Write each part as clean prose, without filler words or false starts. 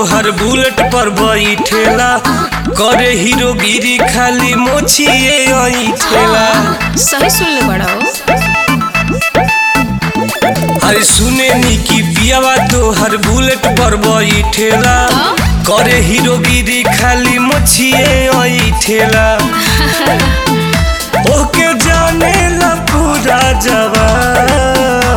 तोहर बुलेट पर बैठेला करे हीरोगिरी खाली मोछिए ठेला। सही सुन ले बड़ा हो। अरे सुने नी की पियावा तोहर बुलेट पर बैठेला करे हीरोगिरी खाली मोछिए ठेला। ओके जाने ला पूरा जवान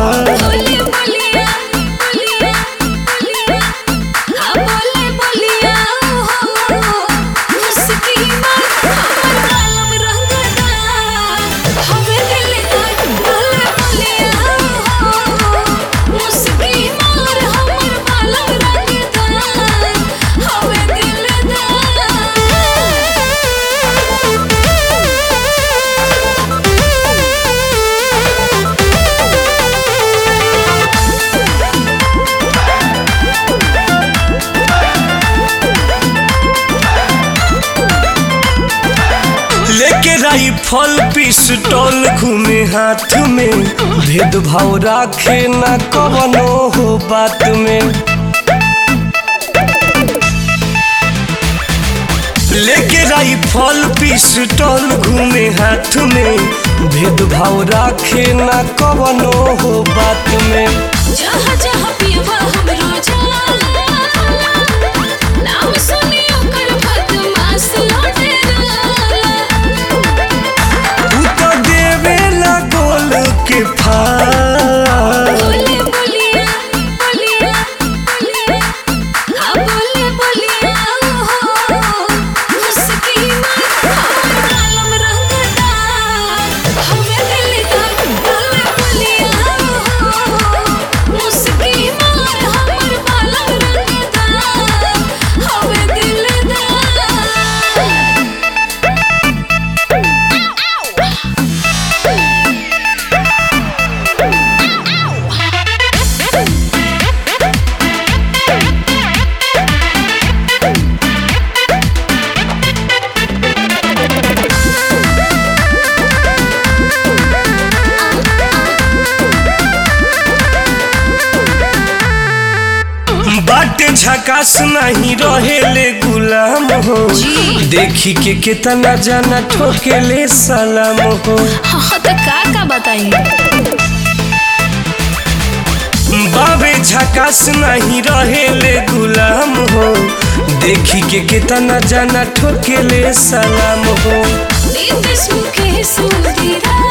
लेके राइफल पिस्टल घूमे हाथ में भेदभाव राखे ना कवनो हो बात में। लेके राइफल पिस्टल घूमे हाथ में भेदभाव राखे ना कवनो हो बात में। जहाँ जहाँ पियवा हमरो जाला नाम सुनी ओकर बदमाश लौटेला। के बोले बोलिया बोलिया बोलिया हाँ बोले बोलिया हो मुस्की मार हमर आलम रंगदा हमें दिलदार। बोले बोलिया हो मुस्की मार हमर आलम रंगदा हमें दिलदार। बाटे झकास नहीं रहेले गुलाम हो देखी के कितना जाना ठोकेले सलाम हो। हाँ तो का बताई बाबे झकास नहीं रहेले गुलाम हो देखी के कितना जाना ठोकेले सलाम हो। मुकेश मुकेश मुदीरा